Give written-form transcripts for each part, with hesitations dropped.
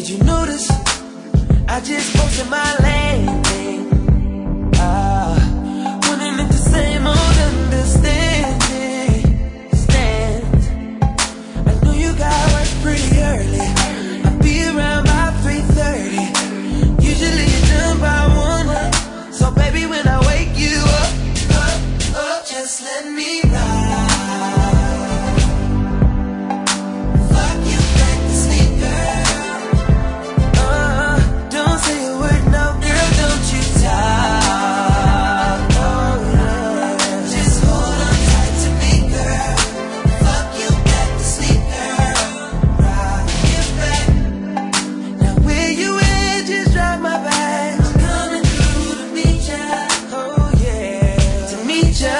Did you notice I just posted my landing? Wondering if the same old understanding stands. I know you got work pretty early. I'll be around by 3:30. Usually you're done by 1. So baby, when I wake you up, just let me ride. Fuck you back to sleep, girl. Don't say a word, no, girl, don't you talk. Oh, yeah. Just hold on tight to me, girl. Fuck you back to sleep, girl. Rock it back. Now where you at, just drop my bag. I'm coming through to meet ya. Oh, yeah, to meet ya.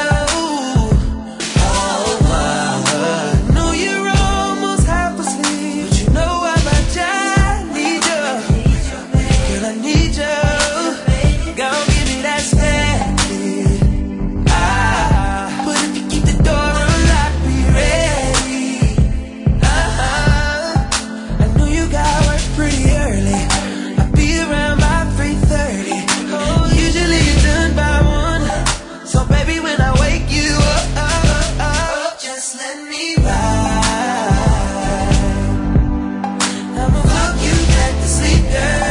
I'ma fuck you back to sleep, girl.